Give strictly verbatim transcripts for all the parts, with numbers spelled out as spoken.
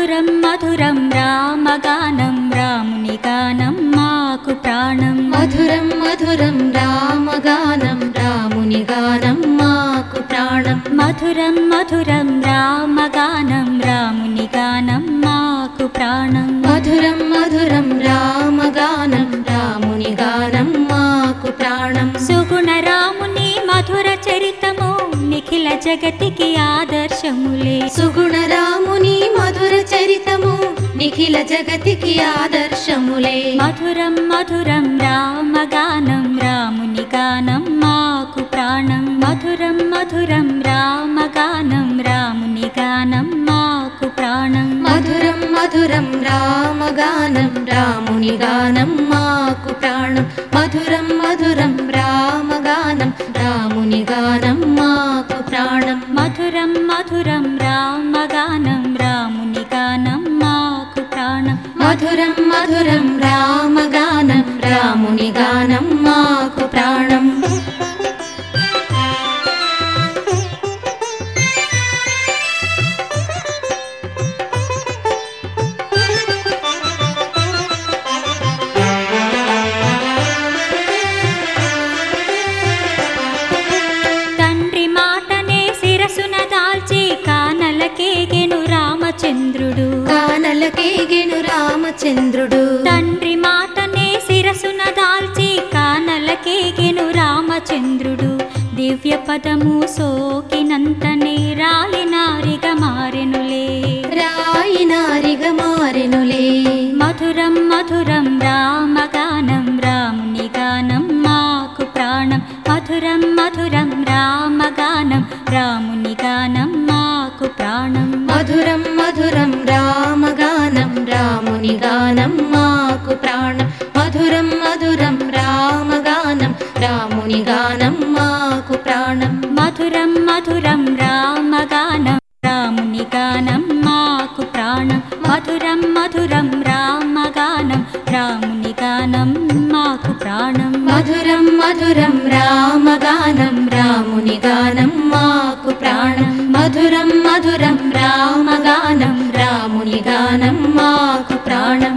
మధురం మధురం రామగానం రాముని గానం మాకు ప్రాణం మధురం మధురం రామగానం రాముని గానం మాకు ప్రాణం మధురం మధురం రామగానం రాముని గానం మాకు ప్రాణం మధురం మధురం రామగానం రాముని గానం మాకు ప్రాణం సుగుణ రాముని మధుర చరితము నిఖిల జగతికి ఆదర్శములే సుగుణ రాముని మధుర చరితము నిఖిల జగతికి ఆదర్శములే మధురం మధురం రామగానం రాముని గానం మాకు ప్రాణం మధురం మధురం రామగానం రాముని గానం మాకు ప్రాణం మధురం మధురం రామగానం రాముని గానం మాకు ప్రాణం మధురం మధురం రామగానం రాముని గానం మాకు ప్రాణం మధురం మధురం రామగానం రాముని గానం మాకు ప్రాణం మధురం మధురం రామగానం రాముని గానం మాకు ప్రాణం తండ్రి మాటనే శిరసున దాల్చి కానలకేగెను రామచంద్రుడు కానలకేగెను రామచంద్రుడు తండ్రి మాటనే శిరసున దాల్చి కానలకేగెను రామచంద్రుడు దివ్య పదము సోకినంతనే రాలినారిగ మారెనులే రాయినారిగ మారెనులే మధురం మధురం రామగానం రాముని గానం మాకు ప్రాణం మధురం మధురం రామగానం రాముని గానం మాకు ప్రాణం మధురం మధురం రామగానం రాముని గానం మాకు ప్రాణం మధురం మధురం రామగానం రాముని గానం మాకు ప్రాణం మధురం మధురం రామగానం రాముని గానం మాకు ప్రాణం మధురం మధురం రామగానం రాముని గానం మాకు ప్రాణం మధురం మధురం రామగానం రాముని గానం మాకు ప్రాణం మధురం మధురం రామగానం రాముని గానం మాకు ప్రాణం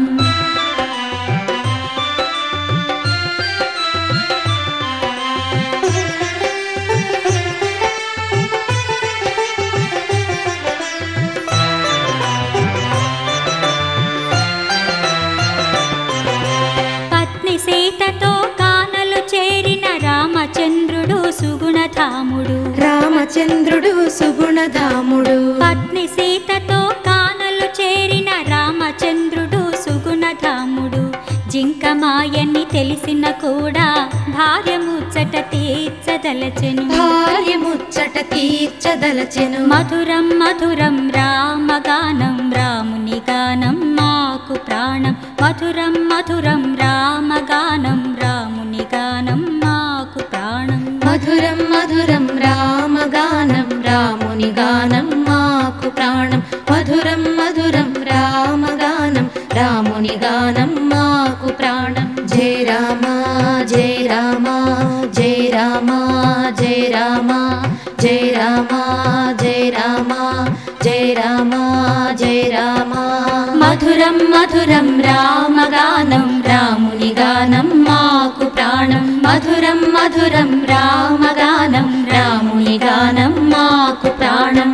పత్ని సీతతో కానలు చేరిన రామచంద్రుడు సుగుణధాముడు రామచంద్రుడు సుగుణధాముడు పత్ని సీతతో కానలు చేరిన రామచంద్రుడు సుగుణధాముడు జింకమాయని తెలిసిన కూడా భార్య ముచ్చట తీర్చదలచెను భార్య ముచ్చట తీర్చదలచెను మధురం మధురం రామగానం రాముని గానం మాకు ప్రాణం మధురం మధురం రామగానం రాముని గానం మాకు ప్రాణం మధురం మధురం రామగానం రాముని గానం మాకు ప్రాణం మధురం మధురం రామగానం రాముని గానం మాకు ప్రాణం జయ రామ జయ రామ జయ రామ జయ రామ జయ రామ జయ రామ జయ రామ జయ రామ మధురం మధురం రామగానం రాముని గానం మాకు ప్రాణం మధురం మధురం రామగానం రాముని గానం మాకు ప్రాణం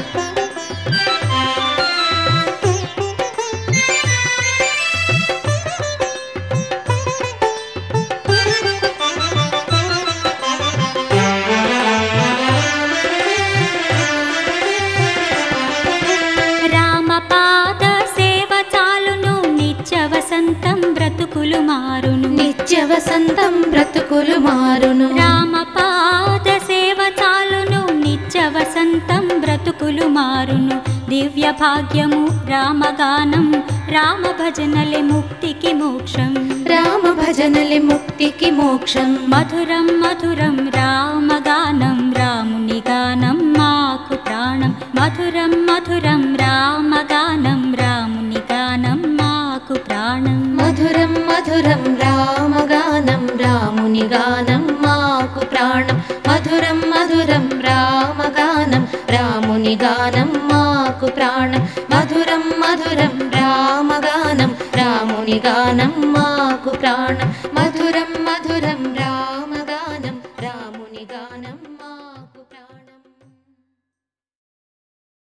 రామపాద సేవ చాలును నిత్య వసంతం బ్రతుకులు మారును నిత్య వసంతం బ్రతుకులు మారును రామపాద సేవ చాలును నిత్య వసంతం బ్రతుకులు మారును దివ్య భాగ్యము రామగానం రామ భజనలే ముక్తికి మోక్షం రామ భజనలే ముక్తికి మోక్షం మధురం మధురం రామగానం రాముని గానం మాకు ప్రాణం మధురం మధురం రామగానం రాముని గానం మాకు ప్రాణం మధురం మధురం రామగానం రాముని గానం మాకు ప్రాణం మధురం మధురం రామగానం రాముని గానం మాకు ప్రాణం మధురం మధురం రామగానం రాముని గానం మాకు ప్రాణం.